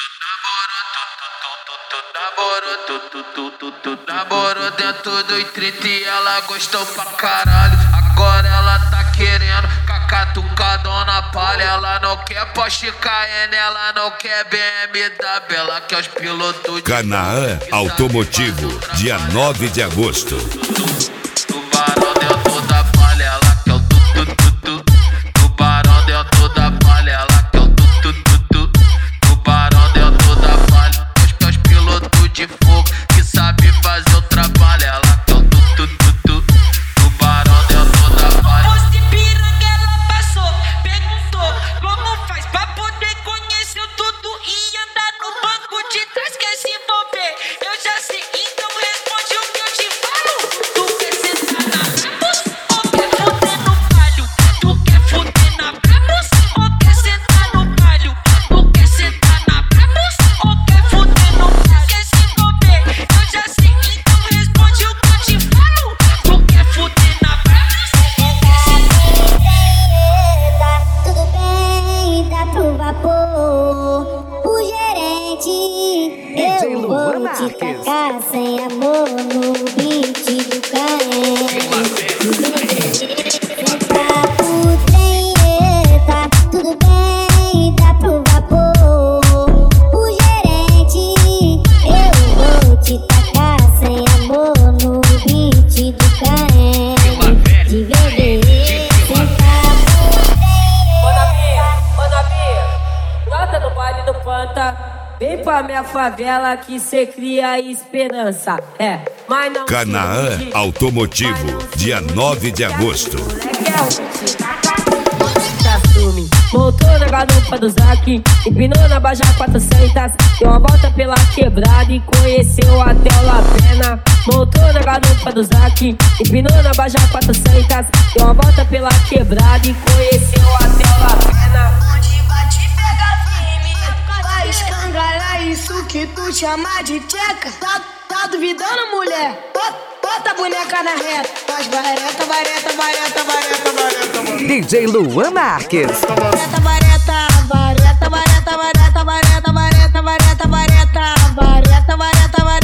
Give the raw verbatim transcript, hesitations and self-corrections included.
Namorou dentro do trinta e ela gostou pra caralho. Agora ela tá querendo cacatucadão na palha. Ela não quer Porsche Cayenne, ela não quer B M W. Ela quer os pilotos de Canaã Automotivo, dia nove de agosto. Tubarão dentro da palha, ela quer o tu-tu-tu-tu. Tubarão dentro da palha, ela quer o tu-tu-tu-tu. Tubarão dentro da palha, os, os pilotos de fogo que sabe fazer o trabalho. Ela quer o tu-tu-tu-tu. Tubarão dentro da palha. Os de Piranga ela passou, perguntou como faz pra poder conhecer tudo e andar no banco de trás, quer se envolver. Eu já sei, então responde o que eu te falo. Tu quer sentar na Brabus ou quer fuder no palio? Tu quer fuder na Brabus ou quer sentar no palio? Tu quer sentar na Brabus ou quer fuder no palio? Quer se envolver? Eu já sei, então responde o que eu te falo. Tu quer fuder na Brabus ou quer sentar? Tudo bem, dá pro vapor. O gerente, eu vou te tacar sem amor no beat do Caen. Senta pro trem, eita, tudo bem, dá pro vapor. O gerente, eu vou te tacar sem amor no beat do Caen. De bebê, senta pro trem. Ô Nabia, ô Nabia, brota no baile do Panta. Vem pra minha favela que cê cria esperança. É, mas não. Canaã se ilude, Automotivo, mas não se dia ilude, nove de que agosto. moleque é ruim. Se assume. Voltou na garupa do Zac, empinou na Baja quatrocentos, deu uma volta pela quebrada e conheceu até o La Pena. Voltou na garupa do Zac, empinou na Baja quatrocentos, deu uma volta pela quebrada e conheceu até o La Pena. Onde bate pega firme, vai escangalhar isso que tu chama de tcheca. Tá, tá duvidando, mulher? Bota, bota a boneca na reta. Faz vareta, vareta, vareta, vareta, vareta, vareta. D J Luan Marques. Vareta, vareta, vareta, vareta, vareta, vareta, vareta, vareta, vareta, vareta, vareta, vareta.